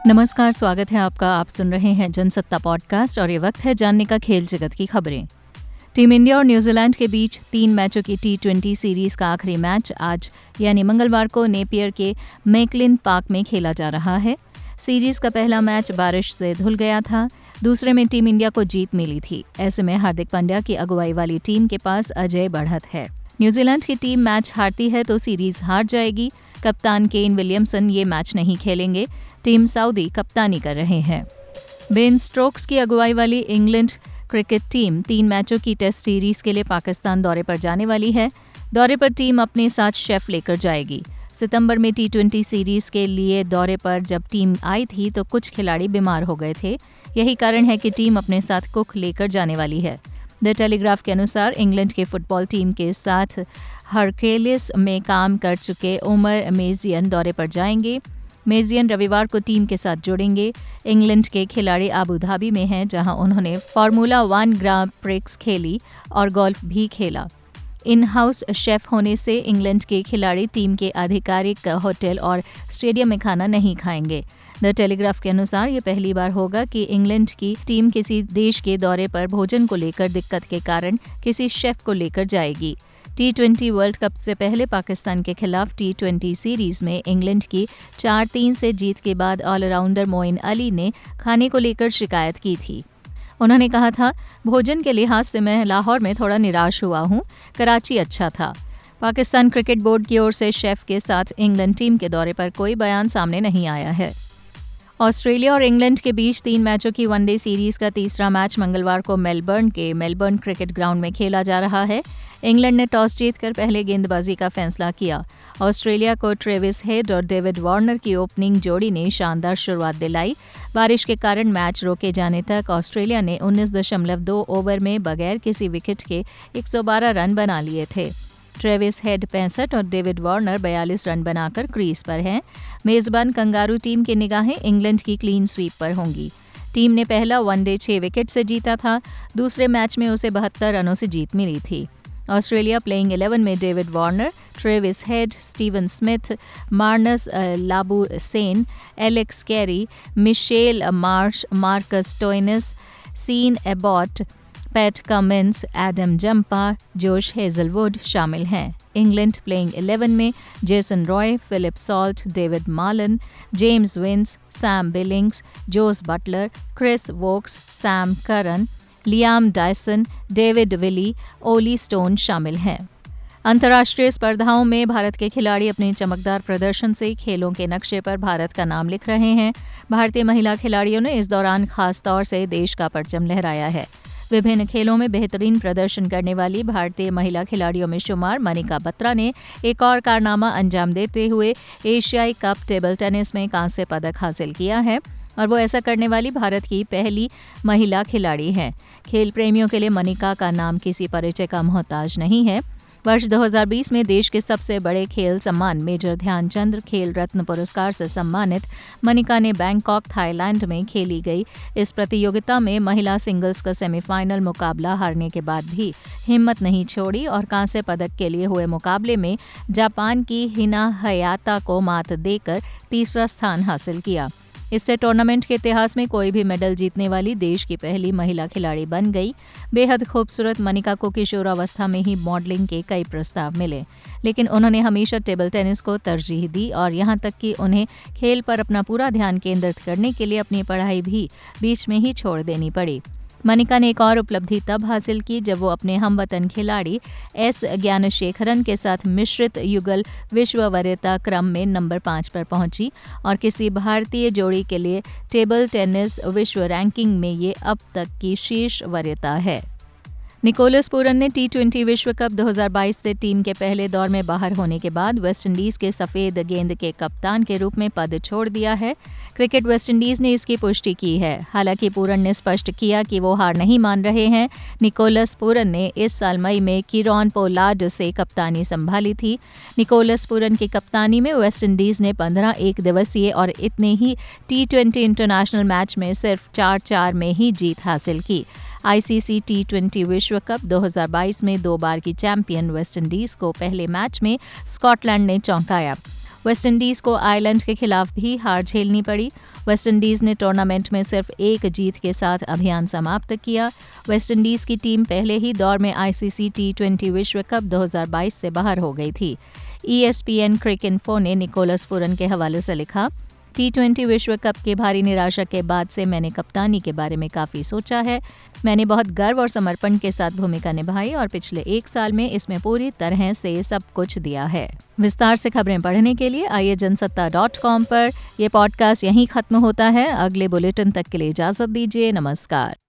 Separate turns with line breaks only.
नमस्कार, स्वागत है आपका। आप सुन रहे हैं जनसत्ता पॉडकास्ट और ये वक्त है जानने का खेल जगत की खबरें। टीम इंडिया और न्यूजीलैंड के बीच 3 मैचों की T20 सीरीज का आखिरी मैच आज यानी मंगलवार को नेपियर के मैकलिन पार्क में खेला जा रहा है। सीरीज का पहला मैच बारिश से धुल गया था, दूसरे में टीम इंडिया को जीत मिली थी। ऐसे में हार्दिक पांड्या की अगुवाई वाली टीम के पास अजय बढ़त है। न्यूजीलैंड की टीम मैच हारती है तो सीरीज हार जाएगी। कप्तान केन विलियमसन ये मैच नहीं खेलेंगे। टीम सऊदी कप्तानी कर रहे हैं। बेन स्टोक्स की अगुवाई वाली इंग्लैंड क्रिकेट टीम 3 मैचों की टेस्ट सीरीज के लिए पाकिस्तान दौरे पर जाने वाली है। दौरे पर टीम अपने साथ शेफ लेकर जाएगी। सितंबर में T20 सीरीज के लिए दौरे पर जब टीम आई थी तो कुछ खिलाड़ी बीमार हो गए थे। यही कारण है कि टीम अपने साथ कुक लेकर जाने वाली है। द टेलीग्राफ के अनुसार इंग्लैंड के फुटबॉल टीम के साथ हरक्यूलिस में काम कर चुके उमर मेजियन दौरे पर जाएंगे। मेजियन रविवार को टीम के साथ जुड़ेंगे। इंग्लैंड के खिलाड़ी अबू धाबी में हैं, जहां उन्होंने फार्मूला 1 ग्रां प्रिक्स खेली और गोल्फ भी खेला। इन हाउस शेफ होने से इंग्लैंड के खिलाड़ी टीम के आधिकारिक होटल और स्टेडियम में खाना नहीं खाएंगे। द टेलीग्राफ के अनुसार ये पहली बार होगा कि इंग्लैंड की टीम किसी देश के दौरे पर भोजन को लेकर दिक्कत के कारण किसी शेफ को लेकर जाएगी। T20 वर्ल्ड कप से पहले पाकिस्तान के खिलाफ T20 सीरीज में इंग्लैंड की 4-3 से जीत के बाद ऑलराउंडर मोइन अली ने खाने को लेकर शिकायत की थी। उन्होंने कहा था, भोजन के लिहाज से मैं लाहौर में थोड़ा निराश हुआ हूँ, कराची अच्छा था। पाकिस्तान क्रिकेट बोर्ड की ओर से शेफ के साथ इंग्लैंड टीम के दौरे पर कोई बयान सामने नहीं आया है। ऑस्ट्रेलिया और इंग्लैंड के बीच 3 मैचों की वनडे सीरीज का तीसरा मैच मंगलवार को मेलबर्न क्रिकेट ग्राउंड में खेला जा रहा है। इंग्लैंड ने टॉस जीतकर पहले गेंदबाजी का फैसला किया। ऑस्ट्रेलिया को ट्रेविस हेड और डेविड वार्नर की ओपनिंग जोड़ी ने शानदार शुरुआत दिलाई। बारिश के कारण मैच रोके जाने तक ऑस्ट्रेलिया ने 19.2 ओवर में बगैर किसी विकेट के 112 रन बना लिए थे। ट्रेविस हेड 65 और डेविड वार्नर 42 रन बनाकर क्रीज पर हैं। मेजबान कंगारू टीम की निगाहें इंग्लैंड की क्लीन स्वीप पर होंगी। टीम ने पहला वनडे 6 विकेट से जीता था। दूसरे मैच में उसे 72 रनों से जीत मिली थी। ऑस्ट्रेलिया प्लेइंग 11 में David Warner, Travis Head, Steven Smith, Marnus Labuschagne, Alex Carey, Mitchell Marsh, Marcus Stoinis, Sean Abbott, Pat Cummins, Adam Zampa, Josh Hazlewood शामिल हैं। इंग्लैंड प्लेइंग 11 में Jason Roy, Phillip Salt, David Malan, James Vince, Sam Billings, Jos Buttler, Chris Woakes, Sam Curran, Liam Dawson, David Willey, Olly Stone शामिल हैं। अंतर्राष्ट्रीय स्पर्धाओं में भारत के खिलाड़ी अपने चमकदार प्रदर्शन से खेलों के नक्शे पर भारत का नाम लिख रहे हैं। भारतीय महिला खिलाड़ियों ने इस दौरान खास तौर से देश का परचम लहराया है। विभिन्न खेलों में बेहतरीन प्रदर्शन करने वाली भारतीय महिला खिलाड़ियों में शुमार मनिका बत्रा ने एक और कारनामा अंजाम देते हुए एशियाई कप टेबल टेनिस में कांस्य पदक हासिल किया है और वो ऐसा करने वाली भारत की पहली महिला खिलाड़ी हैं। खेल प्रेमियों के लिए मनिका का नाम किसी परिचय का मोहताज नहीं है। वर्ष 2020 में देश के सबसे बड़े खेल सम्मान मेजर ध्यानचंद खेल रत्न पुरस्कार से सम्मानित मनिका ने बैंकॉक, थाईलैंड में खेली गई इस प्रतियोगिता में महिला सिंगल्स का सेमीफाइनल मुकाबला हारने के बाद भी हिम्मत नहीं छोड़ी और कांस्य पदक के लिए हुए मुकाबले में जापान की हिना हयाता को मात देकर तीसरा स्थान हासिल किया। इससे टूर्नामेंट के इतिहास में कोई भी मेडल जीतने वाली देश की पहली महिला खिलाड़ी बन गई। बेहद खूबसूरत मनिका को किशोरावस्था में ही मॉडलिंग के कई प्रस्ताव मिले, लेकिन उन्होंने हमेशा टेबल टेनिस को तरजीह दी और यहाँ तक कि उन्हें खेल पर अपना पूरा ध्यान केंद्रित करने के लिए अपनी पढ़ाई भी बीच में ही छोड़ देनी पड़ी। मनिका ने एक और उपलब्धि तब हासिल की जब वो अपने हमवतन खिलाड़ी एस ज्ञानशेखरन के साथ मिश्रित युगल विश्व वरीयता क्रम में नंबर 5 पर पहुंची और किसी भारतीय जोड़ी के लिए टेबल टेनिस विश्व रैंकिंग में ये अब तक की शीर्ष वरीयता है। निकोलस पूरन ने T20 विश्व कप 2022 से टीम के पहले दौर में बाहर होने के बाद वेस्टइंडीज के सफ़ेद गेंद के कप्तान के रूप में पद छोड़ दिया है। क्रिकेट वेस्टइंडीज ने इसकी पुष्टि की है। हालांकि पूरन ने स्पष्ट किया कि वो हार नहीं मान रहे हैं। निकोलस पूरन ने इस साल मई में कीरॉन पोलार्ड से कप्तानी संभाली थी। निकोलस पूरन की कप्तानी में वेस्टइंडीज ने 15 एक दिवसीय और इतने ही T20 इंटरनेशनल मैच में सिर्फ 4-4 में ही जीत हासिल की। आईसीसी T20 विश्व कप 2022 में 2 बार की चैंपियन वेस्टइंडीज को पहले मैच में स्कॉटलैंड ने चौंकाया। वेस्टइंडीज़ को आयरलैंड के खिलाफ भी हार झेलनी पड़ी। वेस्टइंडीज़ ने टूर्नामेंट में सिर्फ एक जीत के साथ अभियान समाप्त किया। वेस्टइंडीज़ की टीम पहले ही दौर में आईसीसी टी20 विश्व कप 2022 से बाहर हो गई थी। ESPN क्रिकइन्फो ने निकोलस पूरन के हवाले से लिखा, T20 विश्व कप की भारी निराशा के बाद से मैंने कप्तानी के बारे में काफ़ी सोचा है। मैंने बहुत गर्व और समर्पण के साथ भूमिका निभाई और पिछले 1 साल में इसमें पूरी तरह से सब कुछ दिया है। विस्तार से खबरें पढ़ने के लिए आइए जनसत्ता.com पर। यह पॉडकास्ट यहीं खत्म होता है। अगले बुलेटिन तक के लिए इजाज़त दीजिए। नमस्कार।